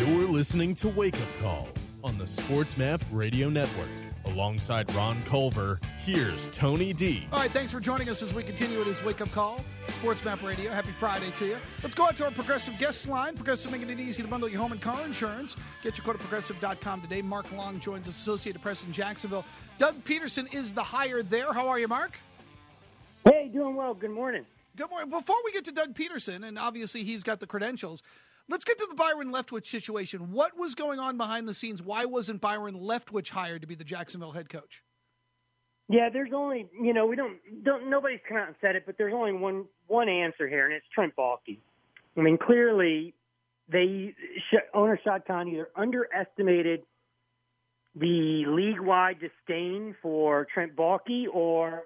You're listening to Wake Up Call on the SportsMap Radio Network. Alongside Ron Culver, here's Tony D. All right, thanks for joining us as we continue with this Wake Up Call, SportsMap Radio. Happy Friday to you. Let's go out to our Progressive guest line. Progressive making it easy to bundle your home and car insurance. Get your quote at Progressive.com today. Mark Long joins us, Associated Press in Jacksonville. Doug Peterson is the hire there. How are you, Mark? Hey, doing well. Good morning. Good morning. Before we get to Doug Peterson, and obviously he's got the credentials, let's get to the Byron Leftwich situation. What was going on behind the scenes? Why wasn't Byron Leftwich hired to be the Jacksonville head coach? Yeah, there's only, we don't nobody's come out and said it, but there's only one answer here, and it's Trent Baalke. I mean, clearly, owner Shad Khan either underestimated the league-wide disdain for Trent Baalke, or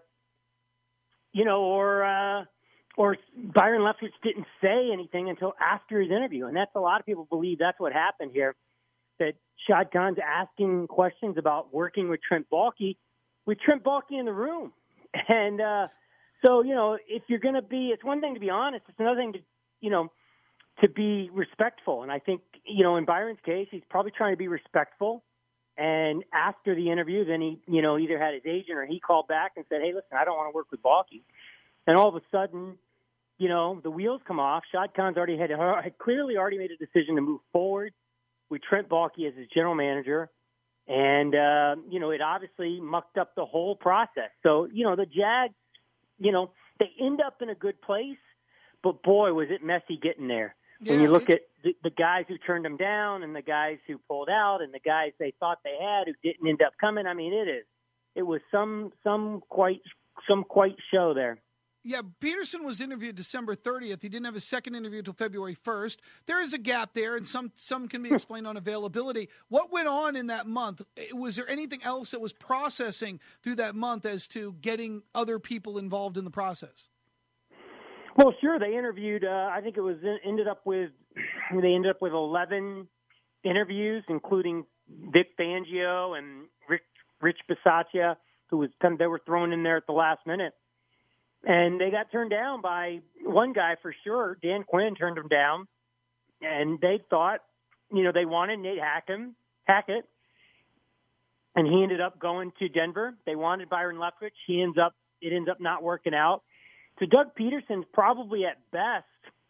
Byron Leftwich didn't say anything until after his interview. And that's a lot of people believe that's what happened here, that Shad Khan's asking questions about working with Trent Baalke in the room. And so, if you're going to be, it's one thing to be honest. It's another thing to be respectful. And I think, in Byron's case, he's probably trying to be respectful. And after the interview, then he, either had his agent or he called back and said, hey, listen, I don't want to work with Baalke. And all of a sudden, the wheels come off. Shad Khan's had clearly already made a decision to move forward with Trent Baalke as his general manager. And, it obviously mucked up the whole process. So, the Jags, they end up in a good place, but boy, was it messy getting there. Yeah, when you look at the guys who turned them down and the guys who pulled out and the guys they thought they had who didn't end up coming, I mean, it was some quite show there. Yeah, Peterson was interviewed December 30th. He didn't have his second interview until February 1st. There is a gap there, and some can be explained on availability. What went on in that month? Was there anything else that was processing through that month as to getting other people involved in the process? Well, sure. They interviewed. I think they ended up with 11 interviews, including Vic Fangio and Rich Bisaccia, they were thrown in there at the last minute. And they got turned down by one guy for sure. Dan Quinn turned them down. And they thought, they wanted Nate Hackett. And he ended up going to Denver. They wanted Byron Leftwich. It ends up not working out. So Doug Peterson's probably at best,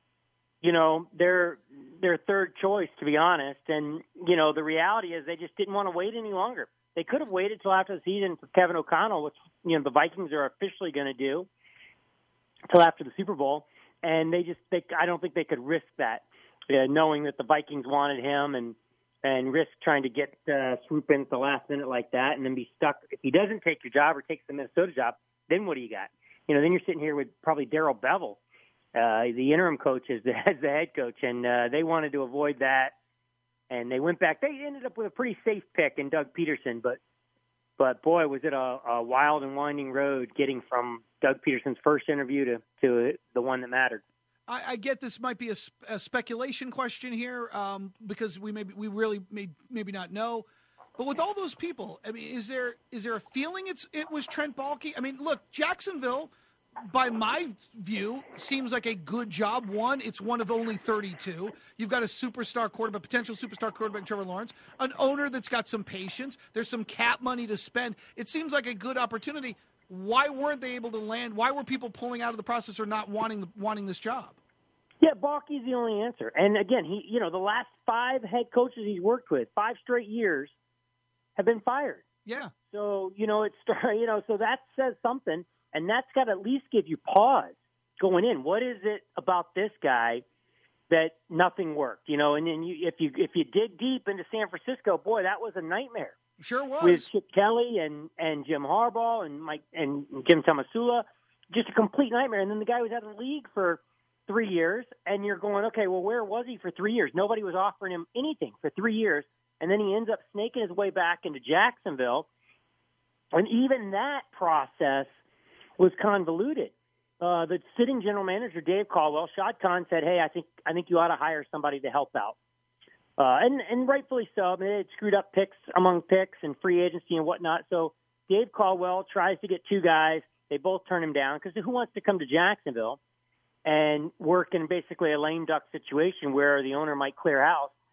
their third choice, to be honest. And, the reality is they just didn't want to wait any longer. They could have waited till after the season for Kevin O'Connell, which, the Vikings are officially going to do, till after the Super Bowl, and I don't think they could risk that, knowing that the Vikings wanted him and risk trying to get swoop in at the last minute like that, and then be stuck. If he doesn't take your job or takes the Minnesota job, then what do you got? Then you're sitting here with probably Darrell Bevell, the interim coach as the head coach, and they wanted to avoid that, and they went back. They ended up with a pretty safe pick in Doug Peterson, but boy, was it a wild and winding road getting from Doug Peterson's first interview to the one that mattered. I get this might be a speculation question here because we really may not know. But with all those people, I mean, is there a feeling it was Trent Baalke? I mean, look, Jacksonville, by my view, seems like a good job. One, it's one of only 32. You've got a potential superstar quarterback, Trevor Lawrence, an owner that's got some patience. There's some cap money to spend. It seems like a good opportunity. Why weren't they able to land? Why were people pulling out of the process or not wanting this job? Yeah, Baalke's the only answer. And again, the last 5 head coaches he's worked with, 5 straight years, have been fired. Yeah. So, so that says something. And that's got to at least give you pause going in. What is it about this guy that nothing worked? And then if you dig deep into San Francisco, boy, that was a nightmare. Sure was. With Chip Kelly and Jim Harbaugh and Mike and Jim Tomasula, just a complete nightmare. And then the guy was out of the league for 3 years, and you're going, okay, well, where was he for 3 years? Nobody was offering him anything for 3 years, and then he ends up snaking his way back into Jacksonville. And even that process was convoluted. The sitting general manager, Dave Caldwell, Shad Khan said, hey, I think you ought to hire somebody to help out. And rightfully so. I mean, they had screwed up picks among picks and free agency and whatnot. So Dave Caldwell tries to get 2 guys. They both turn him down because who wants to come to Jacksonville and work in basically a lame duck situation where the owner might clear house?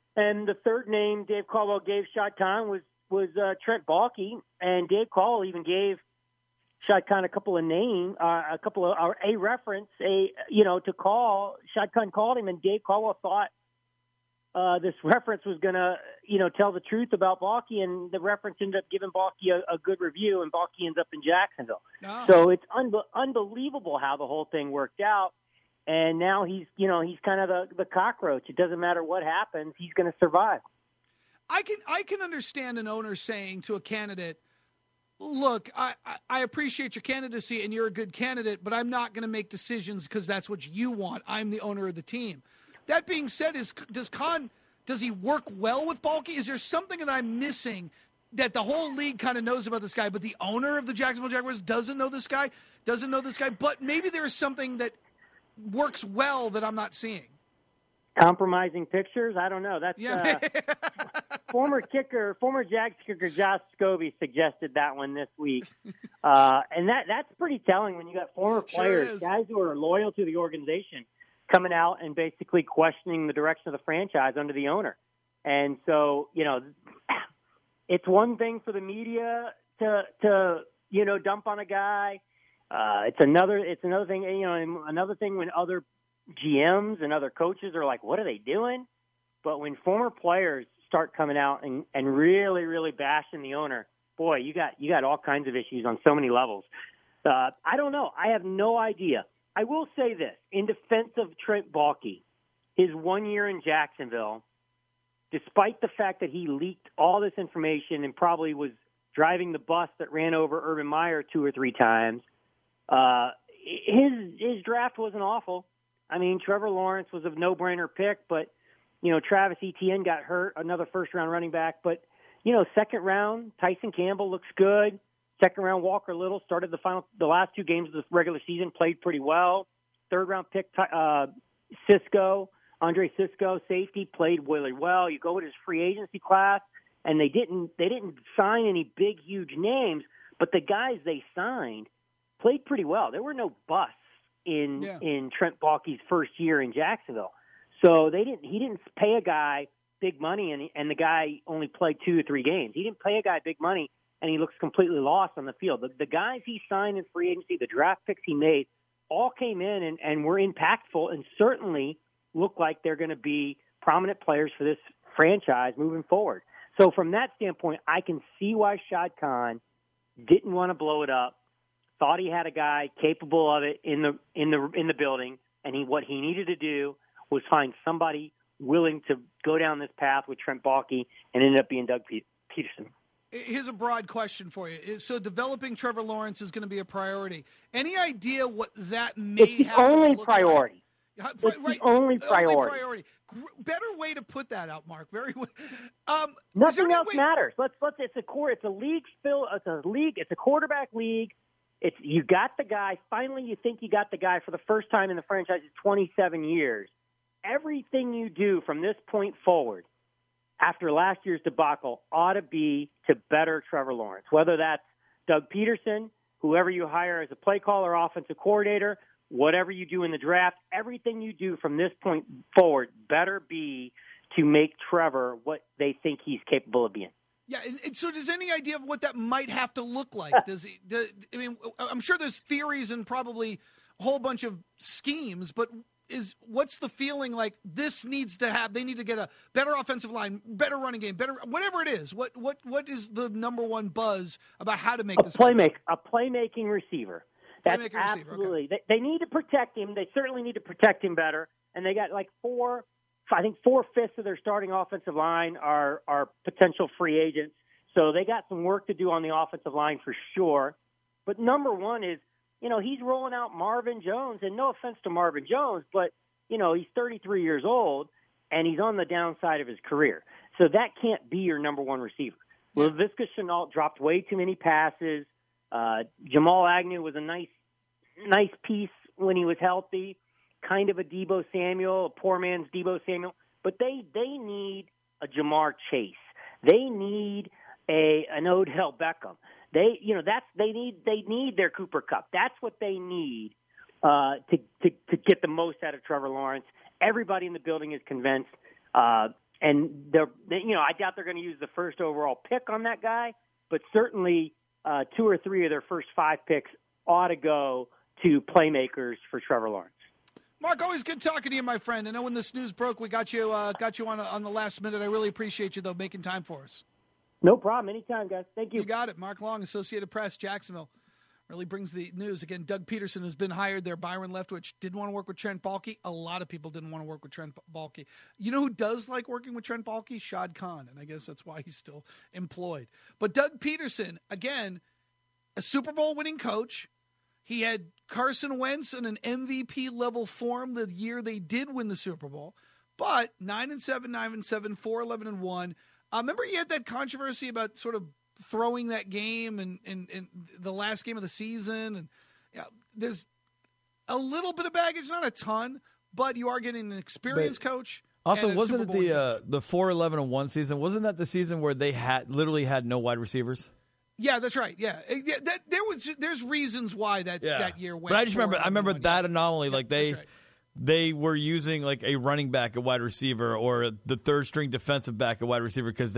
And the third name Dave Caldwell gave Shad Khan was Trent Baalke, and Dave Caldwell even gave Shad Khan a couple of a reference, to call. Shad Khan called him, and Dave Caldwell thought this reference was going to, tell the truth about Baalke, and the reference ended up giving Baalke a good review, and Baalke ends up in Jacksonville. Oh. So it's unbelievable how the whole thing worked out. And now he's kind of the cockroach. It doesn't matter what happens; he's going to survive. I can understand an owner saying to a candidate, "Look, I appreciate your candidacy and you're a good candidate, but I'm not going to make decisions because that's what you want. I'm the owner of the team." That being said, does he work well with Baalke? Is there something that I'm missing that the whole league kind of knows about this guy, but the owner of the Jacksonville Jaguars doesn't know this guy, but maybe there is something that works well that I'm not seeing? Compromising pictures? I don't know. That's former Jags kicker Josh Scobie suggested that one this week. And that's pretty telling when you got former players, guys who are loyal to the organization, coming out and basically questioning the direction of the franchise under the owner. And so, it's one thing for the media to dump on a guy. It's another thing, another thing when other GMs and other coaches are like, what are they doing? But when former players start coming out and really, really bashing the owner, boy, you got all kinds of issues on so many levels. I don't know. I have no idea. I will say this, in defense of Trent Baalke, his 1 year in Jacksonville, despite the fact that he leaked all this information and probably was driving the bus that ran over Urban Meyer 2 or 3 times, his draft wasn't awful. I mean, Trevor Lawrence was a no-brainer pick, but, Travis Etienne got hurt, another first-round running back. But, second round, Tyson Campbell looks good. Second round, Walker Little started the last 2 games of the regular season, played pretty well. Third round pick, Andre Cisco, safety, played really well. You go with his free agency class, and they didn't sign any big, huge names, but the guys they signed played pretty well. There were no busts in Trent Baalke's first year in Jacksonville. So he didn't pay a guy big money, and the guy only played 2 or 3 games. He didn't pay a guy big money, and he looks completely lost on the field. The guys he signed in free agency, the draft picks he made, all came in and were impactful and certainly look like they're going to be prominent players for this franchise moving forward. So from that standpoint, I can see why Shad Khan didn't want to blow it up, thought he had a guy capable of it in the building, and what he needed to do was find somebody willing to go down this path with Trent Baalke, and ended up being Doug Peterson. Here's a broad question for you. So developing Trevor Lawrence is going to be a priority. Any idea what that may it's the have only to look priority. Like? It's the only priority. Better way to put that out, Mark. Nothing else matters. It's a league. It's a quarterback league. You got the guy. Finally, you think you got the guy for the first time in the franchise's 27 years. Everything you do from this point forward, after last year's debacle, ought to be to better Trevor Lawrence. Whether that's Doug Peterson, whoever you hire as a play caller, offensive coordinator, whatever you do in the draft, everything you do from this point forward better be to make Trevor what they think he's capable of being. Yeah, and so does any idea of what that might have to look like? I'm sure there's theories and probably a whole bunch of schemes, but what's the feeling like this needs to have? They need to get a better offensive line, better running game, better whatever it is. What is the number one buzz about how to make this? A playmaking receiver. That's absolutely. Okay. They need to protect him. They certainly need to protect him better. And they got like 4/5 of their starting offensive line are potential free agents. So they got some work to do on the offensive line for sure. But number one is, he's rolling out Marvin Jones, and no offense to Marvin Jones, but, he's 33 years old, and he's on the downside of his career. So that can't be your number one receiver. Yeah. Laviska Shenault dropped way too many passes. Jamal Agnew was a nice piece when he was healthy, kind of a Deebo Samuel, a poor man's Deebo Samuel. But they need a Jamar Chase. They need an Odell Beckham. They need their Cooper Kupp. That's what they need to get the most out of Trevor Lawrence. Everybody in the building is convinced. and I doubt they're going to use the first overall pick on that guy, but certainly 2 or 3 of their first 5 picks ought to go to playmakers for Trevor Lawrence. Mark, always good talking to you, my friend. I know when this news broke, we got you on the last minute. I really appreciate you, though, making time for us. No problem. Anytime, guys. Thank you. You got it. Mark Long, Associated Press, Jacksonville. Really brings the news. Again, Doug Peterson has been hired there. Byron Leftwich didn't want to work with Trent Baalke. A lot of people didn't want to work with Trent Baalke. You know who does like working with Trent Baalke? Shad Khan, and I guess that's why he's still employed. But Doug Peterson, again, a Super Bowl winning coach. He had Carson Wentz in an MVP level form the year they did win the Super Bowl. But 9-7, 9-7, 4-11-1. Remember he had that controversy about sort of throwing that game and the last game of the season. And there's a little bit of baggage, not a ton, but you are getting an experienced coach. Also, wasn't it the 4-11-1 season? Wasn't that the season where they literally had no wide receivers? Yeah, that's right. Yeah, there's reasons why that year went. But I remember that anomaly. Like they were using like a running back at wide receiver or the third string defensive back at wide receiver because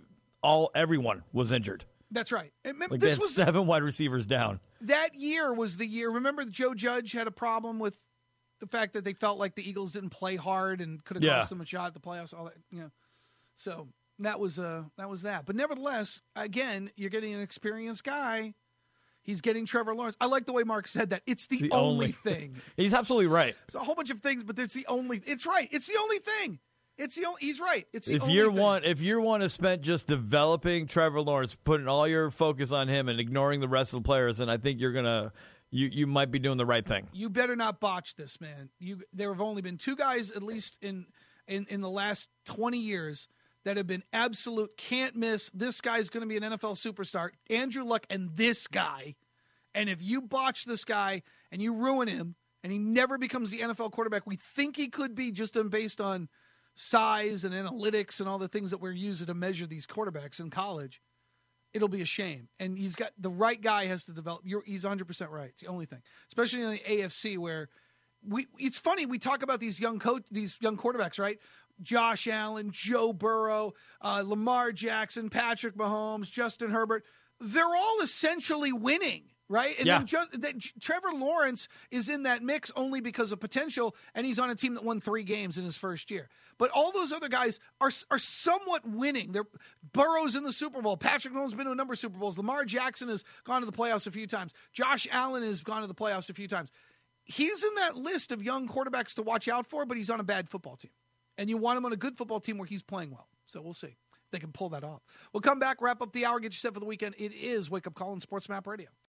everyone was injured. That's right. They had 7 wide receivers down. That year was the year. Remember, Joe Judge had a problem with the fact that they felt like the Eagles didn't play hard and could have cost them a shot at the playoffs. All that, So. That was that. But nevertheless, again, you're getting an experienced guy. He's getting Trevor Lawrence. I like the way Mark said that. It's the only thing. He's absolutely right. It's a whole bunch of things, but it's the only. It's right. It's the only thing. He's right. It's the if only year thing. one, if year one is spent just developing Trevor Lawrence, putting all your focus on him and ignoring the rest of the players, then I think you might be doing the right thing. You better not botch this, man. There have only been 2 guys, at least in the last 20 years, that have been absolute can't miss. This guy's going to be an NFL superstar. Andrew Luck and this guy. And if you botch this guy and you ruin him and he never becomes the NFL quarterback we think he could be just based on size and analytics and all the things that we're using to measure these quarterbacks in college, it'll be a shame. And he's got the right guy has to develop. He's 100% right. It's the only thing, especially in the AFC where it's funny. We talk about these young quarterbacks, right? Josh Allen, Joe Burrow, Lamar Jackson, Patrick Mahomes, Justin Herbert. They're all essentially winning, right? And then Trevor Lawrence is in that mix only because of potential, and he's on a team that won 3 games in his first year. But all those other guys are somewhat winning. Burrow's in the Super Bowl. Patrick Mahomes has been to a number of Super Bowls. Lamar Jackson has gone to the playoffs a few times. Josh Allen has gone to the playoffs a few times. He's in that list of young quarterbacks to watch out for, but he's on a bad football team. And you want him on a good football team where he's playing well. So we'll see if they can pull that off. We'll come back, wrap up the hour, get you set for the weekend. It is Wake Up Call on Sports Map Radio.